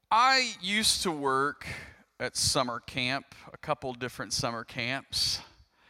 I used to work at summer camp, a couple different summer camps.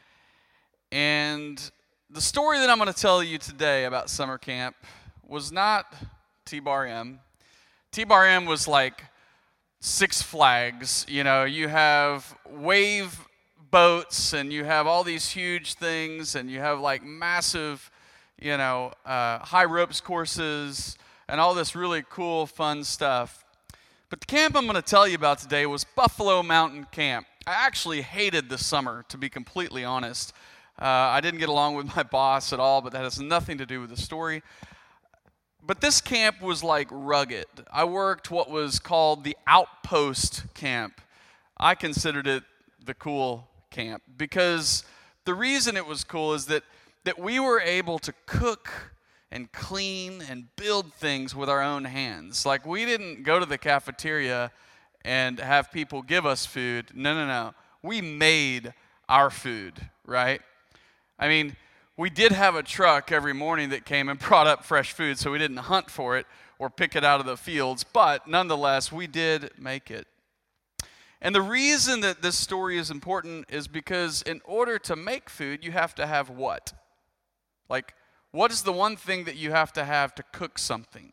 And the story that I'm going to tell you today about summer camp was not T-Bar M. T-Bar M was like Six Flags. You know, you have wave boats and you have all these huge things and you have like massive, high ropes courses and all this really cool, fun stuff. But the camp I'm going to tell you about today was Buffalo Mountain Camp. I actually hated the summer, to be completely honest. I didn't get along with my boss at all, but that has nothing to do with the story. But this camp was like rugged. I worked what was called the outpost camp. I considered it the cool camp because the reason it was cool is that we were able to cook and clean and build things with our own hands. Like, we didn't go to the cafeteria and have people give us food. No. We made our food, right? I mean, we did have a truck every morning that came and brought up fresh food, so we didn't hunt for it or pick it out of the fields, but nonetheless, we did make it. And the reason that this story is important is because in order to make food, you have to have what? Like, what is the one thing that you have to cook something?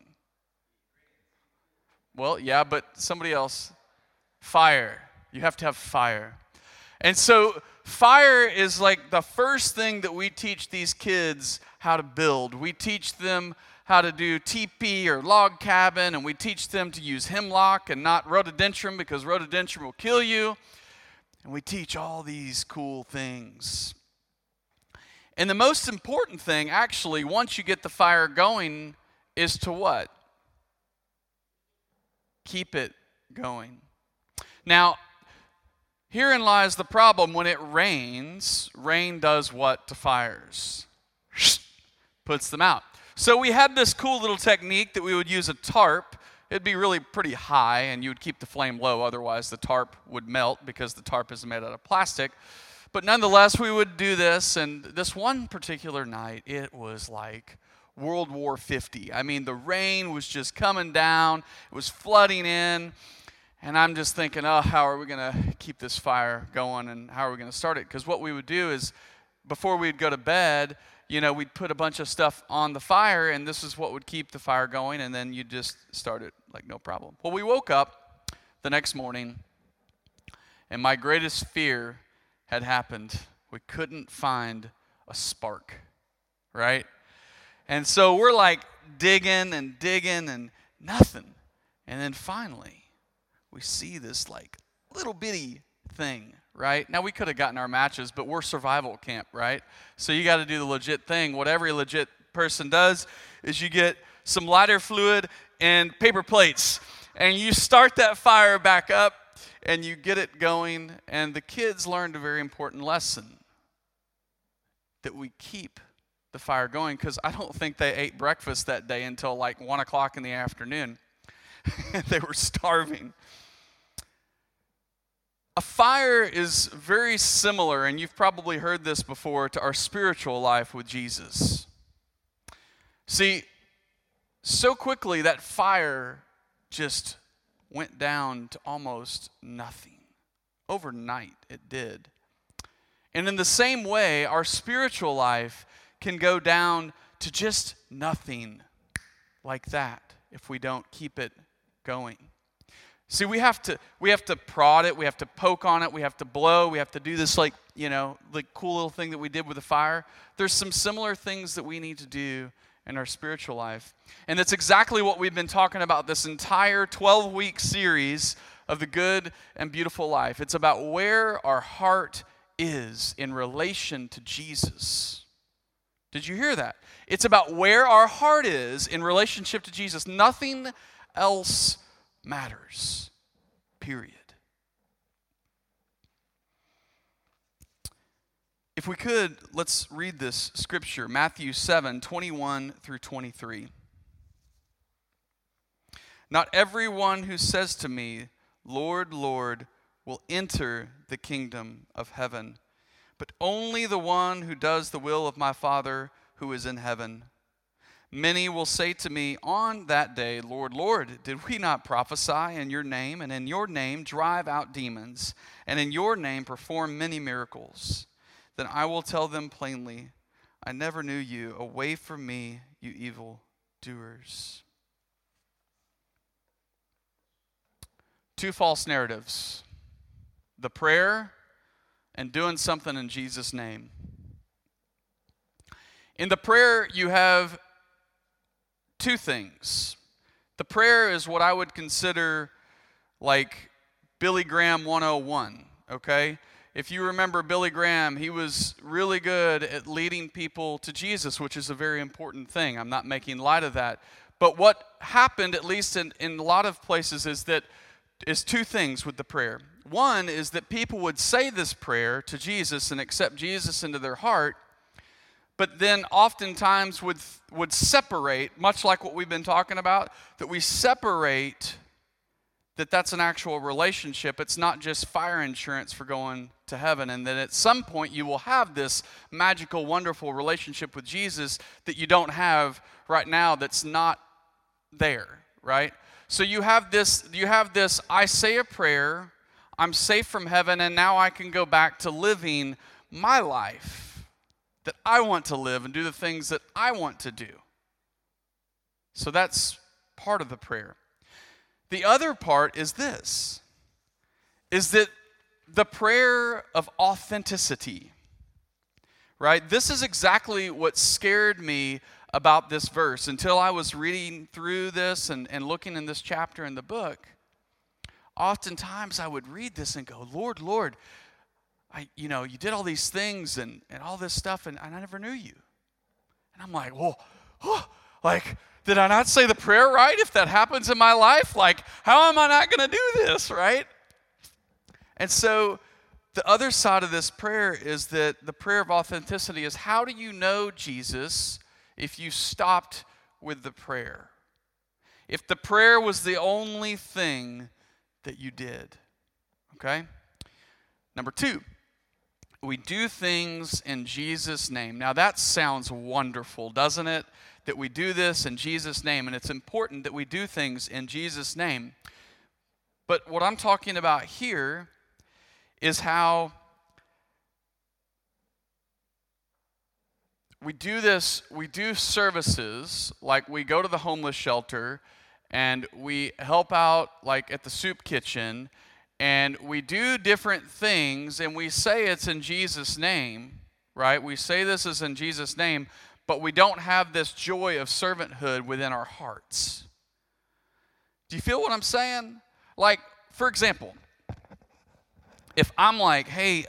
Well, yeah, but somebody else. Fire. You have to have fire. And so fire is like the first thing that we teach these kids how to build. We teach them how to do teepee or log cabin, and we teach them to use hemlock and not rhododendron because rhododendron will kill you. And we teach all these cool things. And the most important thing, actually, once you get the fire going, is to what? Keep it going. Now, herein lies the problem. When it rains, rain does what to fires? Puts them out. So we had this cool little technique that we would use a tarp. It'd be really pretty high, and you would keep the flame low. Otherwise, the tarp would melt because the tarp is made out of plastic. But nonetheless, we would do this, and this one particular night, it was like World War 50. I mean, the rain was just coming down. It was flooding in. And I'm just thinking, how are we going to keep this fire going, and how are we going to start it? Because what we would do is, before we'd go to bed, we'd put a bunch of stuff on the fire, and this is what would keep the fire going, and then you'd just start it like no problem. Well, we woke up the next morning, and my greatest fear had happened. We couldn't find a spark, right? And so we're like digging and nothing. And then finally, we see this like little bitty thing, right? Now, we could have gotten our matches, but we're survival camp, right? So you got to do the legit thing. What every legit person does is you get some lighter fluid and paper plates, and you start that fire back up, and you get it going, and the kids learned a very important lesson, that we keep the fire going, because I don't think they ate breakfast that day until like 1 o'clock in the afternoon. They were starving. A fire is very similar, and you've probably heard this before, to our spiritual life with Jesus. See, so quickly that fire just went down to almost nothing. Overnight, it did. And in the same way, our spiritual life can go down to just nothing like that if we don't keep it going. See, we have to prod it, we have to poke on it, we have to blow, we have to do this like cool little thing that we did with the fire. There's some similar things that we need to do in our spiritual life. And that's exactly what we've been talking about this entire 12-week series of the Good and Beautiful Life. It's about where our heart is in relation to Jesus. Did you hear that? It's about where our heart is in relationship to Jesus. Nothing else matters. Period. If we could, let's read this scripture, Matthew 7:21 through 23. Not everyone who says to me, Lord, Lord, will enter the kingdom of heaven, but only the one who does the will of my Father who is in heaven. Many will say to me on that day, Lord, Lord, did we not prophesy in your name, and in your name drive out demons, and in your name perform many miracles? Then I will tell them plainly, I never knew you. Away from me, you evil doers. Two false narratives: the prayer and doing something in Jesus' name. In the prayer, you have two things. The prayer is what I would consider like Billy Graham 101, okay? If you remember Billy Graham, he was really good at leading people to Jesus, which is a very important thing. I'm not making light of that. But what happened, at least in a lot of places, is two things with the prayer. One is that people would say this prayer to Jesus and accept Jesus into their heart, but then oftentimes would separate, much like what we've been talking about, that we separate that's an actual relationship. It's not just fire insurance for going to heaven, and that at some point you will have this magical, wonderful relationship with Jesus that you don't have right now, that's not there, right? So you have this, I say a prayer, I'm safe from heaven, and now I can go back to living my life that I want to live and do the things that I want to do. So that's part of the prayer. The other part is this, is that the prayer of authenticity, right? This is exactly what scared me about this verse until I was reading through this and looking in this chapter in the book. Oftentimes I would read this and go, Lord, Lord, you did all these things and all this stuff, and I never knew you. And I'm like, well, did I not say the prayer right if that happens in my life? Like, how am I not going to do this, right? And so the other side of this prayer is that the prayer of authenticity is, how do you know Jesus if you stopped with the prayer? If the prayer was the only thing that you did, okay? Number two, we do things in Jesus' name. Now that sounds wonderful, doesn't it? That we do this in Jesus' name, and it's important that we do things in Jesus' name. But what I'm talking about here is how we do this, we do services, like we go to the homeless shelter, and we help out like at the soup kitchen, and we do different things, and we say it's in Jesus' name, right? We say this is in Jesus' name, but we don't have this joy of servanthood within our hearts. Do you feel what I'm saying? Like, for example, if I'm like, hey,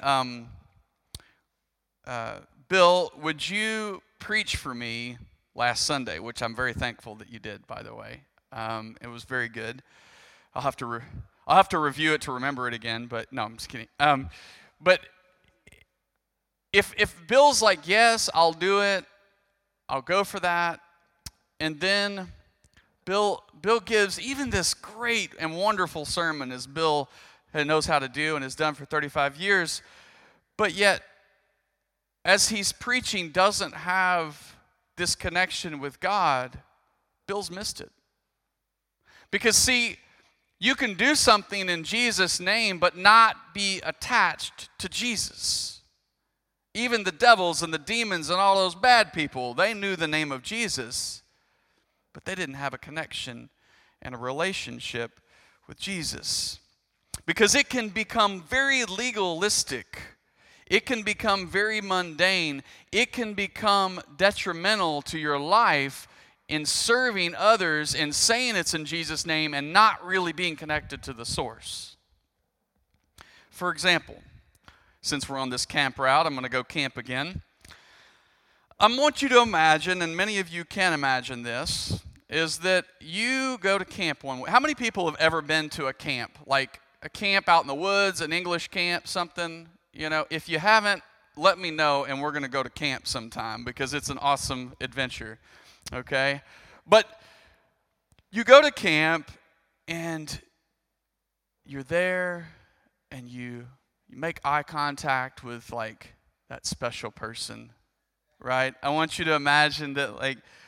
Bill, would you preach for me last Sunday? Which I'm very thankful that you did, by the way. It was very good. I'll have to review it to remember it again, but no, I'm just kidding. But if Bill's like, yes, I'll do it, I'll go for that, and then Bill gives even this great and wonderful sermon, as Bill knows how to do and has done for 35 years, but yet, as he's preaching, doesn't have this connection with God, Bill's missed it. Because see, you can do something in Jesus' name, but not be attached to Jesus. Even the devils and the demons and all those bad people, they knew the name of Jesus, but they didn't have a connection and a relationship with Jesus. Because it can become very legalistic. It can become very mundane. It can become detrimental to your life in serving others and saying it's in Jesus' name and not really being connected to the source. For example, since we're on this camp route, I'm going to go camp again. I want you to imagine, and many of you can imagine this, is that you go to camp one way. How many people have ever been to a camp? Like a camp out in the woods, an English camp, something? You know, if you haven't, let me know, and we're going to go to camp sometime because it's an awesome adventure. Okay? But you go to camp, and you're there, and you make eye contact with, like, that special person, right? I want you to imagine that, like,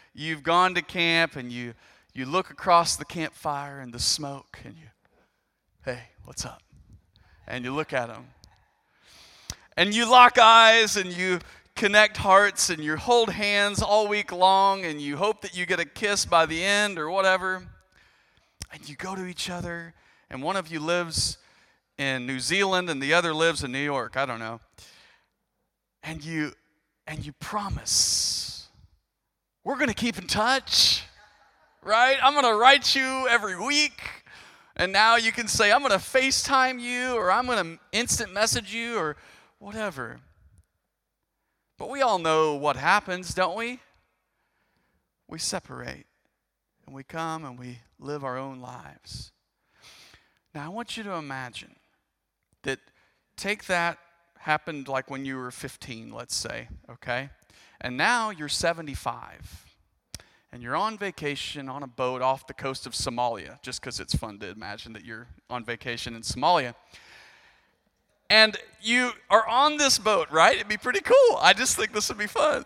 you've gone to camp and you look across the campfire and the smoke and hey, what's up? And you look at them. And you lock eyes and you connect hearts and you hold hands all week long and you hope that you get a kiss by the end or whatever. And you go to each other and one of you lives in New Zealand and the other lives in New York. I don't know. And you promise, we're going to keep in touch, right? I'm going to write you every week. And now you can say, I'm going to FaceTime you or I'm going to instant message you or whatever. But we all know what happens, don't we? We separate and we come and we live our own lives. Now I want you to imagine that take that happened like when you were 15, let's say, okay? And now you're 75. And you're on vacation on a boat off the coast of Somalia, just because it's fun to imagine that you're on vacation in Somalia. And you are on this boat, right? It'd be pretty cool. I just think this would be fun.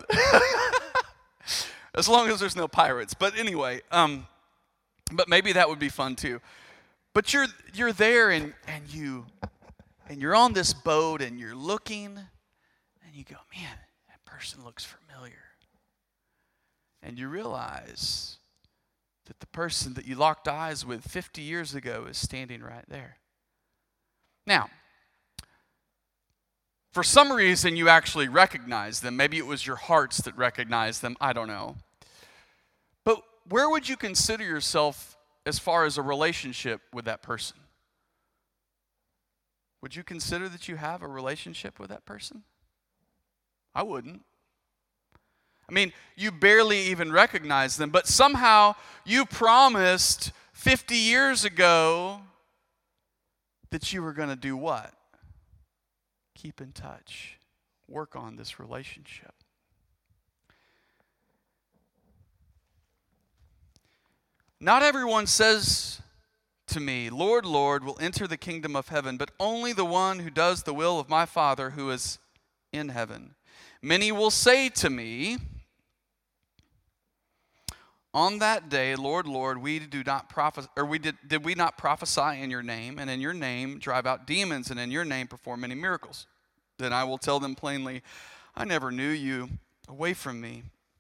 As long as there's no pirates. But anyway, but maybe that would be fun too. But you're there and you're on this boat and you're looking and you go, man, that person looks familiar. And you realize that the person that you locked eyes with 50 years ago is standing right there. Now, for some reason you actually recognize them. Maybe it was your hearts that recognized them. I don't know. But where would you consider yourself as far as a relationship with that person? Would you consider that you have a relationship with that person? I wouldn't. I mean, you barely even recognize them, but somehow you promised 50 years ago that you were going to do what? Keep in touch. Work on this relationship. Not everyone says to me, Lord, Lord, will enter the kingdom of heaven, but only the one who does the will of my Father who is in heaven. Many will say to me, on that day, Lord, Lord, did we not prophesy in your name, and in your name drive out demons, and in your name perform many miracles? Then I will tell them plainly, I never knew you. Away from me.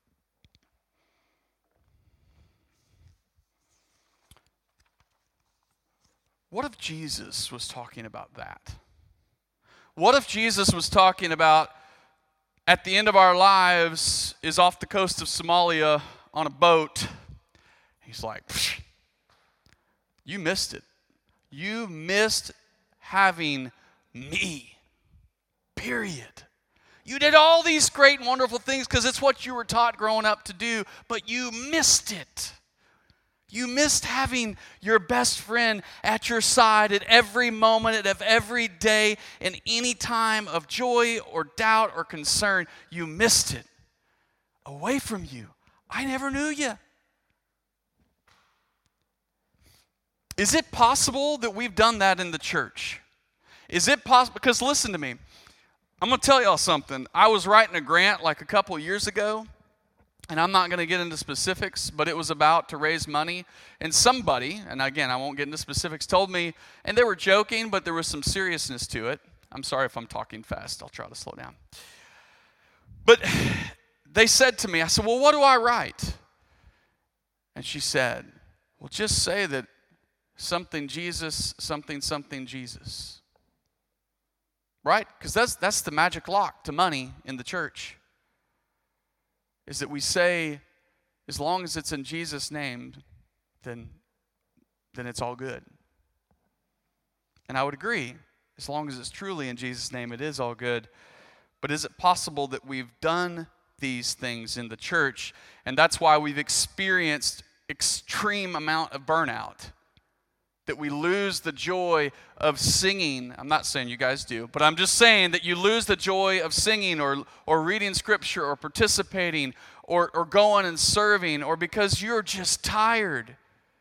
What if Jesus was talking about that? What if Jesus was talking about at the end of our lives is off the coast of Somalia on a boat? He's like, you missed it. You missed having me. Period. You did all these great and wonderful things because it's what you were taught growing up to do, but you missed it. You missed having your best friend at your side at every moment of every day, in any time of joy or doubt or concern. You missed it. Away from you. I never knew you. Is it possible that we've done that in the church? Is it possible? Because listen to me. I'm going to tell y'all something. I was writing a grant like a couple years ago, and I'm not going to get into specifics, but it was about to raise money. And somebody, and again, I won't get into specifics, told me, and they were joking, but there was some seriousness to it. I'm sorry if I'm talking fast. I'll try to slow down. But they said to me, I said, well, what do I write? And she said, well, just say that something Jesus, something Jesus. Right? Because that's the magic lock to money in the church. Is that we say, as long as it's in Jesus' name, then it's all good. And I would agree. As long as it's truly in Jesus' name, it is all good. But is it possible that we've done these things in the church, and that's why we've experienced extreme amount of burnout? That we lose the joy of singing. I'm not saying you guys do, but I'm just saying that you lose the joy of singing or reading scripture or participating or going and serving, or because you're just tired.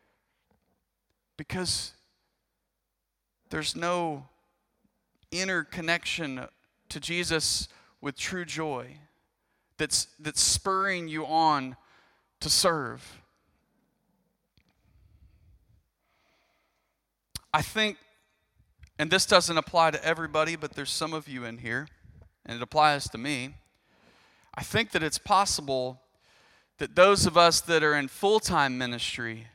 Because there's no inner connection to Jesus with true joy that's spurring you on to serve. I think, and this doesn't apply to everybody, but there's some of you in here, and it applies to me. I think that it's possible that those of us that are in full-time ministry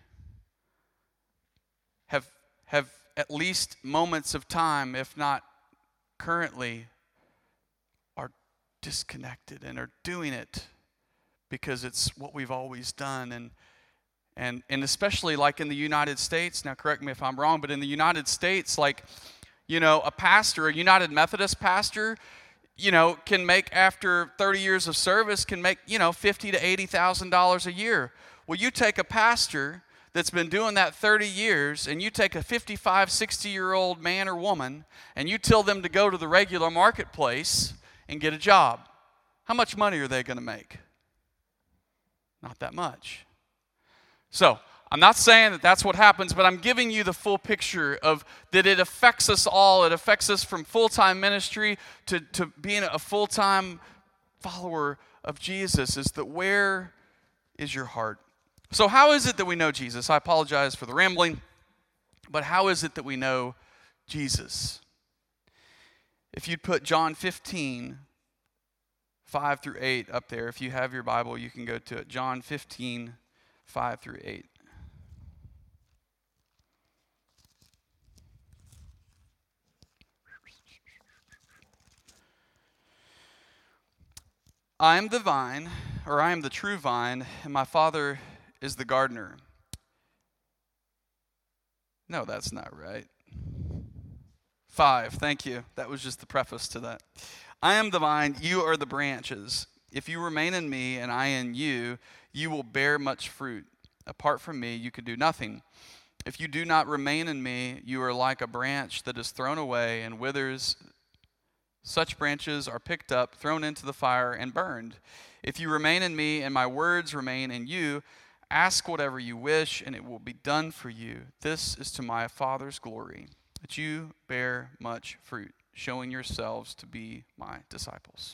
have at least moments of time, if not currently, are disconnected and are doing it because it's what we've always done. And especially like in the United States, now correct me if I'm wrong, but in the United States, like, a pastor, a United Methodist pastor, can make, after 30 years of service, can make, $50,000 to $80,000 a year. Well, you take a pastor that's been doing that 30 years, and you take a 55, 60-year-old man or woman, and you tell them to go to the regular marketplace and get a job. How much money are they going to make? Not that much. So, I'm not saying that that's what happens, but I'm giving you the full picture of that it affects us all. It affects us from full-time ministry to being a full-time follower of Jesus. Is that where is your heart? So how is it that we know Jesus? I apologize for the rambling, but how is it that we know Jesus? If you'd put John 15, 5 through 8 up there, if you have your Bible, you can go to it. John 15, 5 through 8. I am the vine, or I am the true vine, and my Father is the gardener. No, that's not right. 5, thank you. That was just the preface to that. I am the vine, you are the branches. If you remain in me and I in you, you will bear much fruit. Apart from me, you can do nothing. If you do not remain in me, you are like a branch that is thrown away and withers. Such branches are picked up, thrown into the fire, and burned. If you remain in me and my words remain in you, ask whatever you wish, and it will be done for you. This is to my Father's glory, that you bear much fruit, showing yourselves to be my disciples.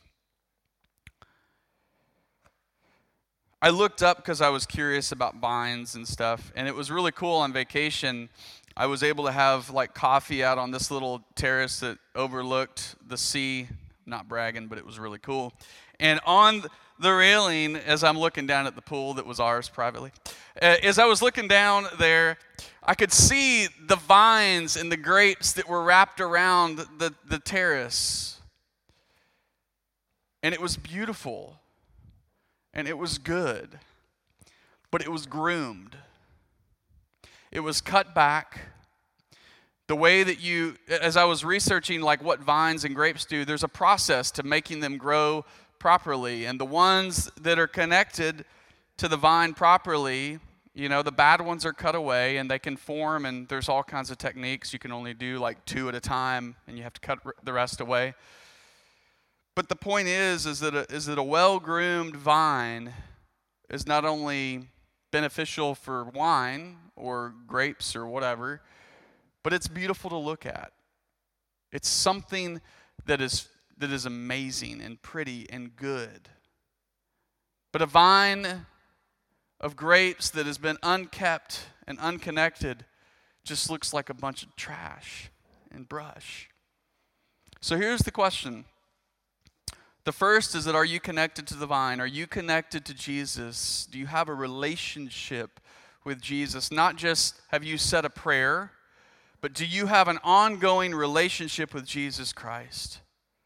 I looked up because I was curious about vines and stuff, and it was really cool on vacation. I was able to have like coffee out on this little terrace that overlooked the sea. Not bragging, but it was really cool. And on the railing, as I'm looking down at the pool that was ours privately, as I was looking down there, I could see the vines and the grapes that were wrapped around the terrace. And it was beautiful. And it was good. But it was groomed. It was cut back. The way that as I was researching like what vines and grapes do, there's a process to making them grow properly. And the ones that are connected to the vine properly, the bad ones are cut away and they can form, and there's all kinds of techniques. You can only do like 2 at a time and you have to cut the rest away. But the point is that a well-groomed vine is not only beneficial for wine or grapes or whatever, but it's beautiful to look at. It's something that is amazing and pretty and good. But a vine of grapes that has been unkept and unconnected just looks like a bunch of trash and brush. So here's the question. The first is that, are you connected to the vine? Are you connected to Jesus? Do you have a relationship with Jesus? Not just have you said a prayer, but do you have an ongoing relationship with Jesus Christ?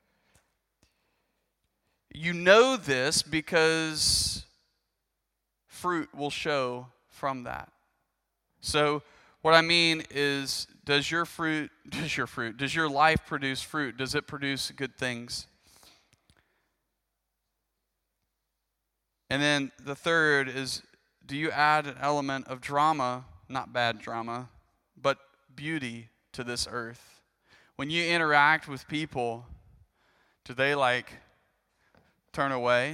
You know this because fruit will show from that. So what I mean is, does your life produce fruit? Does it produce good things? And then the third is, do you add an element of drama, not bad drama, but beauty to this earth? When you interact with people, do they turn away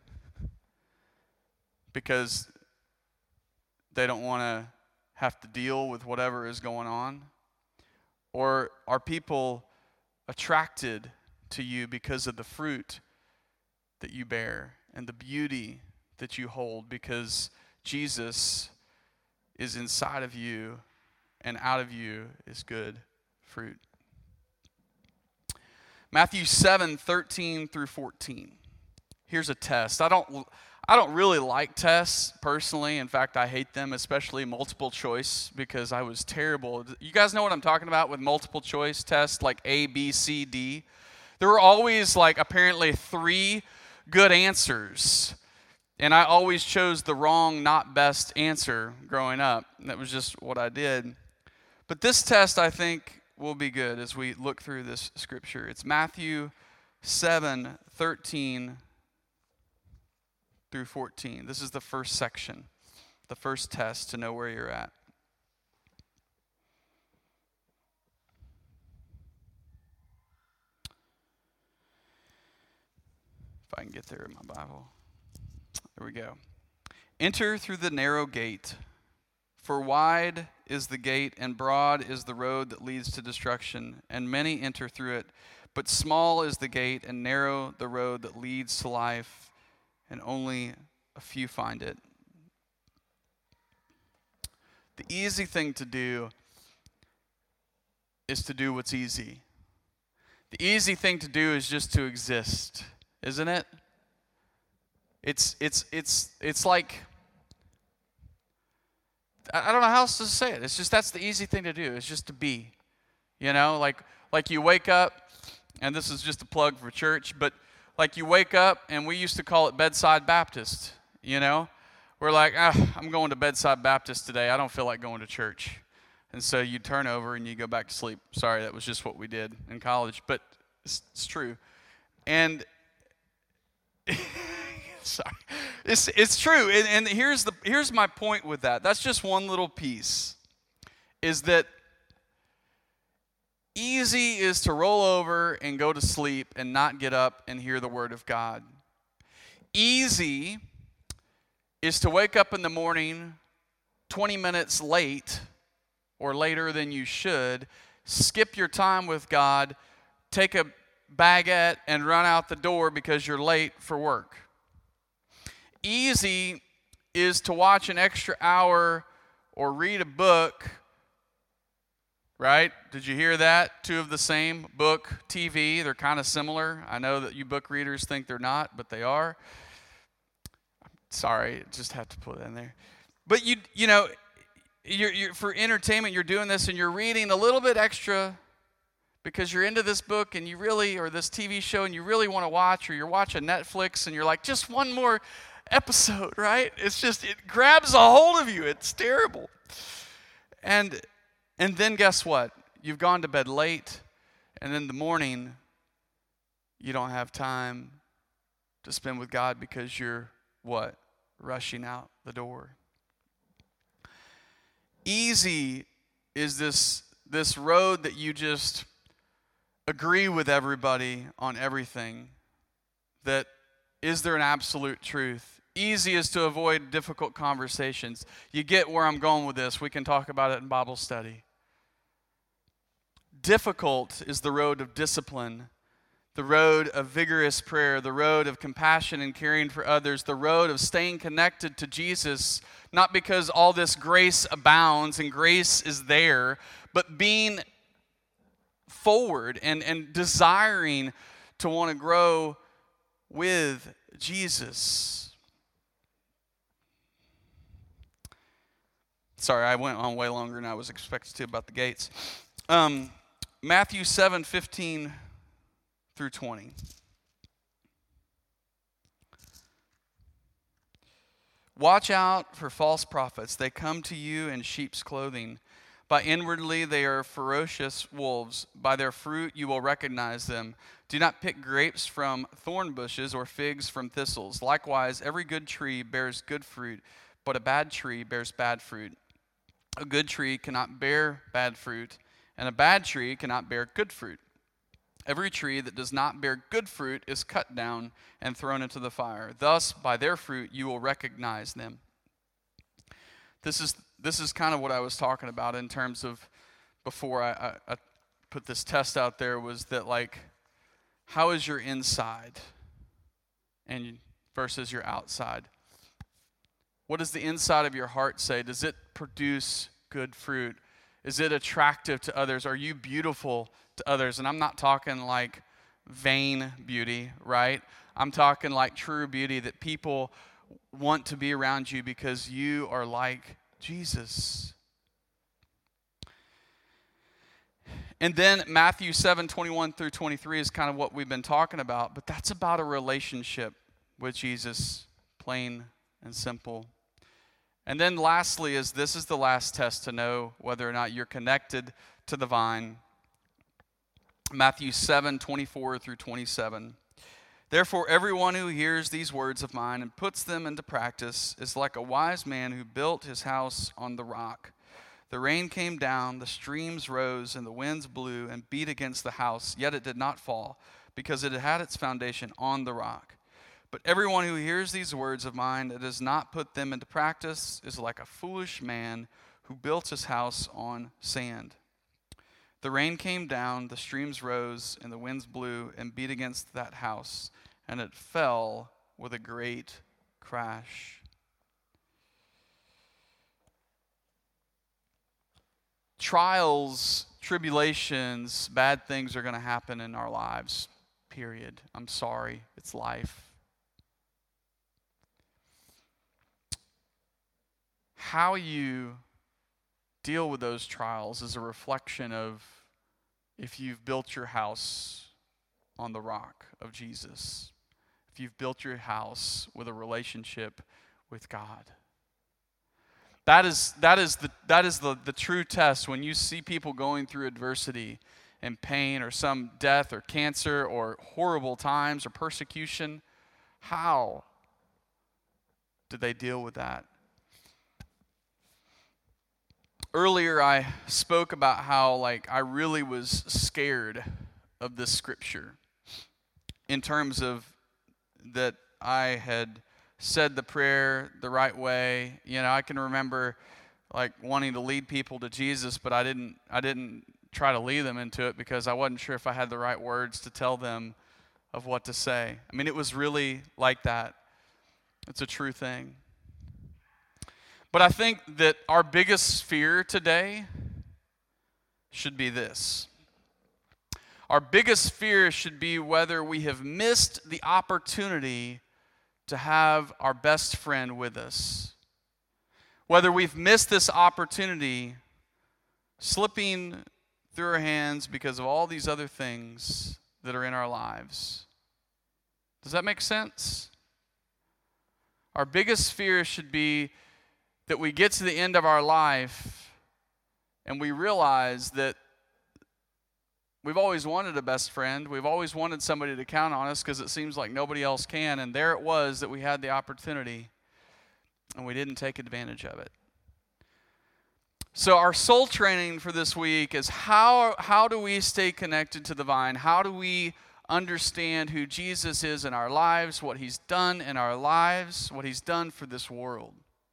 because they don't want to have to deal with whatever is going on? Or are people attracted to you because of the fruit that you bear and the beauty that you hold, because Jesus is inside of you, and out of you is good fruit. Matthew 7:13 through 14. Here's a test. I don't really like tests personally. In fact, I hate them, especially multiple choice, because I was terrible. You guys know what I'm talking about with multiple choice tests, like A, B, C, D? There were always like apparently 3 good answers. And I always chose the wrong, not best answer growing up. That was just what I did. But this test, I think, will be good as we look through this scripture. It's Matthew 7:13 through 14. This is the first section, the first test to know where you're at. If I can get there in my Bible. There we go. Enter through the narrow gate, for wide is the gate and broad is the road that leads to destruction, and many enter through it. But small is the gate and narrow the road that leads to life, and only a few find it. The easy thing to do is to do what's easy. The easy thing to do is just to exist, isn't it? It's like, I don't know how else to say it. It's just that's the easy thing to do. It's just to be. You know, like you wake up, and this is just a plug for church, but like you wake up, and we used to call it Bedside Baptist, you know? We're like, I'm going to Bedside Baptist today. I don't feel like going to church. And so you turn over and you go back to sleep. Sorry, that was just what we did in college, but it's true. And sorry, it's true. And here's my point with that. That's just one little piece, is that easy is to roll over and go to sleep and not get up and hear the word of God. Easy is to wake up in the morning 20 minutes late or later than you should, skip your time with God, take a baguette and run out the door because you're late for work. Easy is to watch an extra hour or read a book, right? Did you hear that? 2 of the same, book, TV. They're kind of similar. I know that you book readers think they're not, but they are. Sorry, just have to put that in there. But you know, you're for entertainment, you're doing this and you're reading a little bit extra because you're into this book and you really, or this TV show, and you really want to watch, or you're watching Netflix and you're like, just one more episode, right? It's just, it grabs a hold of you. It's terrible. And then guess what? You've gone to bed late, and in the morning, you don't have time to spend with God because you're what? Rushing out the door. Easy is this road that you just agree with everybody on everything. That is there an absolute truth? Easy is to avoid difficult conversations. You get where I'm going with this. We can talk about it in Bible study. Difficult is the road of discipline, the road of vigorous prayer, the road of compassion and caring for others, the road of staying connected to Jesus, not because all this grace abounds and grace is there, but being forward and desiring to want to grow with Jesus. Sorry, I went on way longer than I was expected to about the gates. Matthew 7:15 through 20. Watch out for false prophets. They come to you in sheep's clothing, but inwardly they are ferocious wolves. By their fruit you will recognize them. Do not pick grapes from thorn bushes or figs from thistles. Likewise, every good tree bears good fruit, but a bad tree bears bad fruit. A good tree cannot bear bad fruit, and a bad tree cannot bear good fruit. Every tree that does not bear good fruit is cut down and thrown into the fire. Thus, by their fruit, you will recognize them. This is kind of what I was talking about in terms of before I put this test out there, was that, like, how is your inside and versus your outside? What does the inside of your heart say? Does it produce good fruit? Is it attractive to others? Are you beautiful to others? And I'm not talking like vain beauty, right? I'm talking like true beauty that people want to be around you because you are like Jesus. And then Matthew 7:21-23 is kind of what we've been talking about, but that's about a relationship with Jesus, plain and simple. And then lastly this is the last test to know whether or not you're connected to the vine. Matthew 7:24-27. Therefore, everyone who hears these words of mine and puts them into practice is like a wise man who built his house on the rock. The rain came down, the streams rose, and the winds blew and beat against the house, yet it did not fall, because it had its foundation on the rock. But everyone who hears these words of mine and does not put them into practice is like a foolish man who built his house on sand. The rain came down, the streams rose, and the winds blew and beat against that house, and it fell with a great crash. Trials, tribulations, bad things are going to happen in our lives, period. I'm sorry, it's life. How you deal with those trials is a reflection of if you've built your house on the rock of Jesus, if you've built your house with a relationship with God. That is the true test when you see people going through adversity and pain or some death or cancer or horrible times or persecution. How did they deal with that? Earlier I spoke about how I really was scared of this scripture in terms of that I had said the prayer the right way. I can remember wanting to lead people to Jesus, but I didn't try to lead them into it because I wasn't sure if I had the right words to tell them of what to say. I mean, it was really like that. It's a true thing. But I think that our biggest fear today should be this. Our biggest fear should be whether we have missed the opportunity to have our best friend with us. Whether we've missed this opportunity slipping through our hands because of all these other things that are in our lives. Does that make sense? Our biggest fear should be that we get to the end of our life and we realize that we've always wanted a best friend. We've always wanted somebody to count on us because it seems like nobody else can. And there it was that we had the opportunity and we didn't take advantage of it. So our soul training for this week is how do we stay connected to the vine? How do we understand who Jesus is in our lives, what he's done in our lives, what he's done for this world?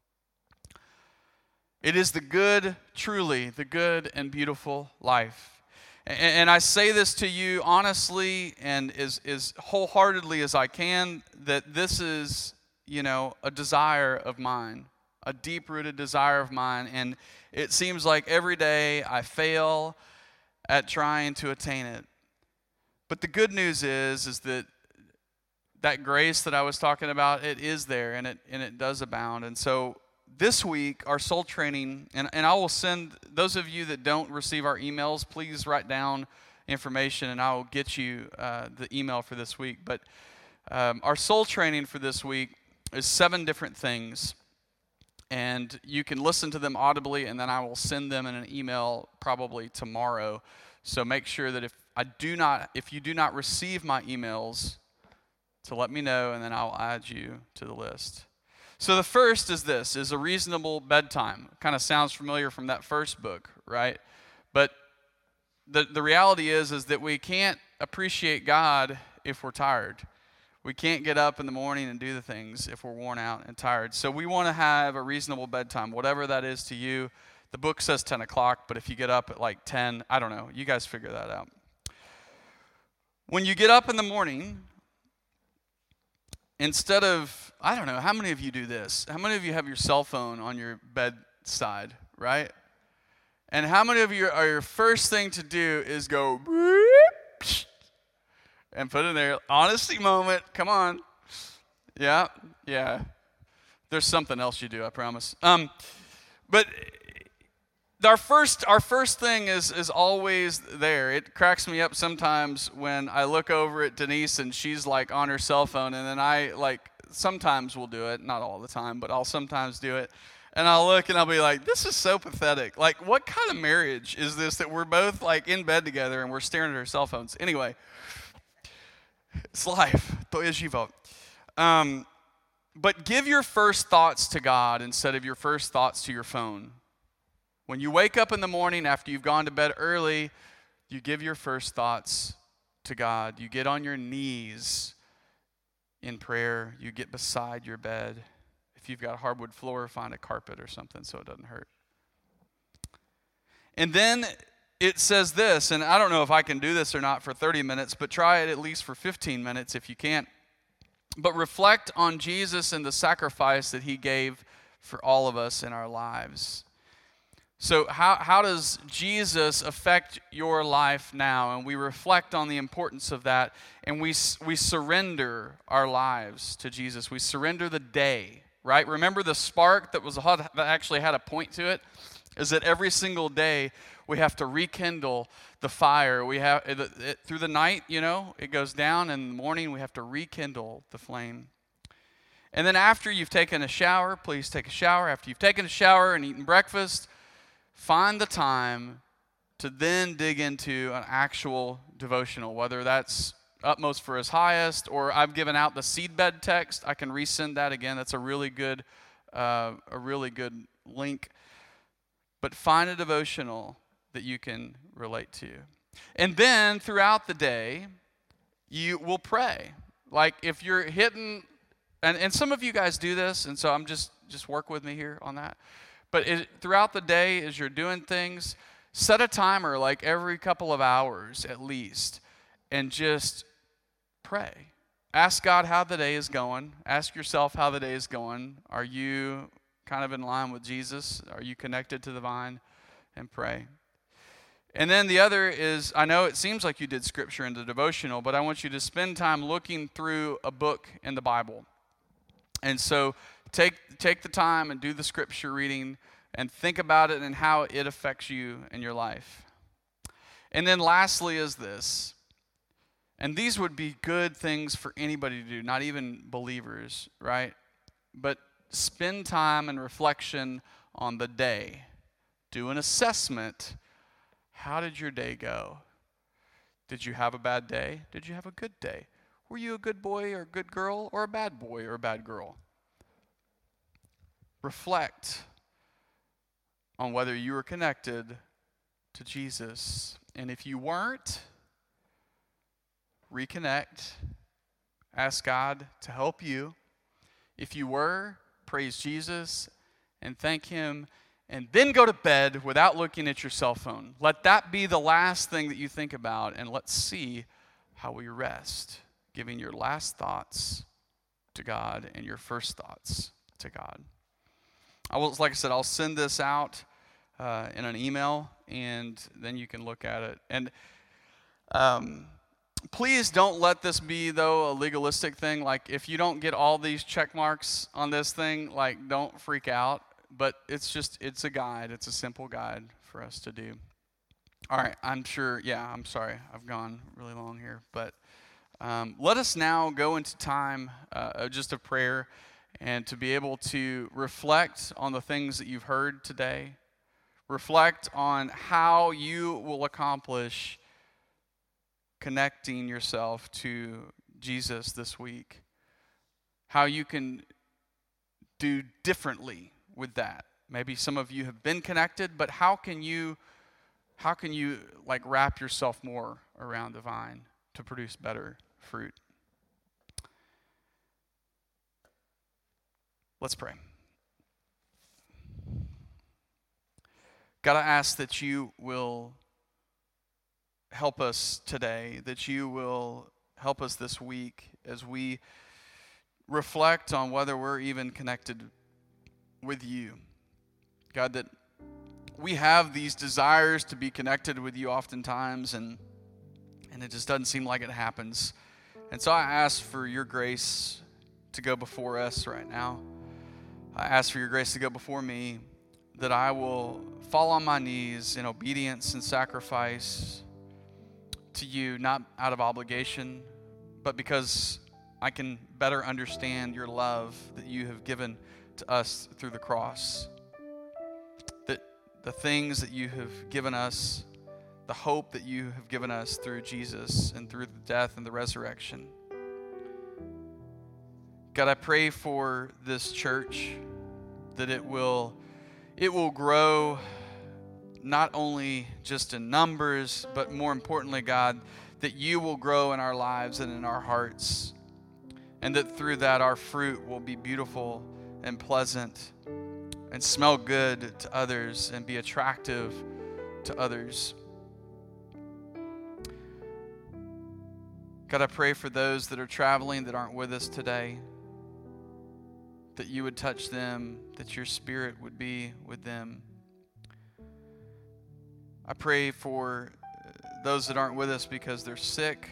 It is truly the good and beautiful life. And I say this to you honestly and as wholeheartedly as I can, that this is, a desire of mine, a deep-rooted desire of mine. And it seems like every day I fail at trying to attain it. But the good news is that grace that I was talking about, it is there and it does abound. And so this week, our soul training, and I will send, those of you that don't receive our emails, please write down information and I will get you the email for this week. But our soul training for this week is 7 different things. And you can listen to them audibly, and then I will send them in an email probably tomorrow. So make sure that if you do not receive my emails, to let me know, and then I'll add you to the list. So the first is a reasonable bedtime. Kind of sounds familiar from that first book, right? But the reality is that we can't appreciate God if we're tired. We can't get up in the morning and do the things if we're worn out and tired. So we want to have a reasonable bedtime, whatever that is to you. The book says 10 o'clock, but if you get up at 10, I don't know. You guys figure that out. When you get up in the morning instead of, I don't know, how many of you do this? How many of you have your cell phone on your bedside, right? And how many of you are your first thing to do is go and put in there, honesty moment, come on. Yeah. There's something else you do, I promise. But our first thing is always there. It cracks me up sometimes when I look over at Denise and she's like on her cell phone, and then I like sometimes will do it, not all the time, but I'll sometimes do it. And I'll look and I'll be like, this is so pathetic. Like, what kind of marriage is this that we're both like in bed together and we're staring at our cell phones? Anyway, it's life. To je život. But give your first thoughts to God instead of your first thoughts to your phone. When you wake up in the morning after you've gone to bed early, you give your first thoughts to God. You get on your knees in prayer. You get beside your bed. If you've got a hardwood floor, find a carpet or something so it doesn't hurt. And then it says this, and I don't know if I can do this or not for 30 minutes, but try it at least for 15 minutes if you can't. But reflect on Jesus and the sacrifice that he gave for all of us in our lives. So how does Jesus affect your life now? And we reflect on the importance of that, and we surrender our lives to Jesus. We surrender the day, right? Remember the spark that actually had a point to it? Is that every single day we have to rekindle the fire. We have through the night, it goes down, and in the morning we have to rekindle the flame. And then after you've taken a shower, please take a shower. After you've taken a shower and eaten breakfast, find the time to then dig into an actual devotional, whether that's Utmost for His Highest, or I've given out the seedbed text. I can resend that again. That's a really good link. But find a devotional that you can relate to. And then throughout the day, you will pray. Like if you're hitting, and some of you guys do this, and so I'm just work with me here on that. But throughout the day, as you're doing things, set a timer like every couple of hours at least, and just pray. Ask God how the day is going. Ask yourself how the day is going. Are you kind of in line with Jesus? Are you connected to the vine? And pray. And then the other is, I know it seems like you did scripture in the devotional, but I want you to spend time looking through a book in the Bible. And so take the time and do the scripture reading and think about it and how it affects you in your life. And then lastly is this, and these would be good things for anybody to do, not even believers, right? But spend time and reflection on the day. Do an assessment. How did your day go? Did you have a bad day? Did you have a good day? Were you a good boy or a good girl, or a bad boy or a bad girl? Reflect on whether you were connected to Jesus. And if you weren't, reconnect. Ask God to help you. If you were, praise Jesus and thank Him. And then go to bed without looking at your cell phone. Let that be the last thing that you think about, and let's see how we rest, giving your last thoughts to God and your first thoughts to God. Like I said, I'll send this out in an email, and then you can look at it. And please don't let this be, though, a legalistic thing. Like, if you don't get all these check marks on this thing, like, don't freak out. But it's a guide. It's a simple guide for us to do. All right, I'm sorry. I've gone really long here. But let us now go into time just of prayer and to be able to reflect on the things that you've heard today. Reflect on how you will accomplish connecting yourself to Jesus this week. How you can do differently with that. Maybe some of you have been connected, but how can you like wrap yourself more around the vine to produce better fruit? Let's pray. God, I ask that you will help us today, that you will help us this week as we reflect on whether we're even connected with you. God, that we have these desires to be connected with you oftentimes, and it just doesn't seem like it happens. And so I ask for your grace to go before us right now. I ask for your grace to go before me, that I will fall on my knees in obedience and sacrifice to you, not out of obligation, but because I can better understand your love that you have given to us through the cross. That the things that you have given us, the hope that you have given us through Jesus and through the death and the resurrection. God, I pray for this church that it will grow not only just in numbers, but more importantly, God, that you will grow in our lives and in our hearts, and that through that our fruit will be beautiful and pleasant and smell good to others and be attractive to others. God, I pray for those that are traveling that aren't with us today, that you would touch them, that your Spirit would be with them. I pray for those that aren't with us because they're sick,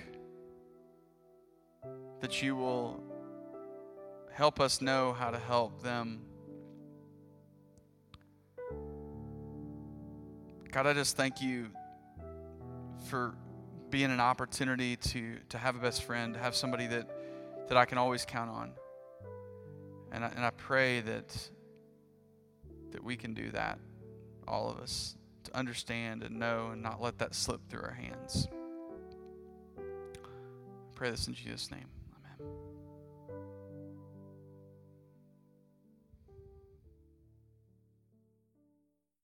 that you will help us know how to help them. God, I just thank you for being an opportunity to have a best friend, to have somebody that I can always count on. And I pray that we can do that, all of us, to understand and know and not let that slip through our hands. I pray this in Jesus' name.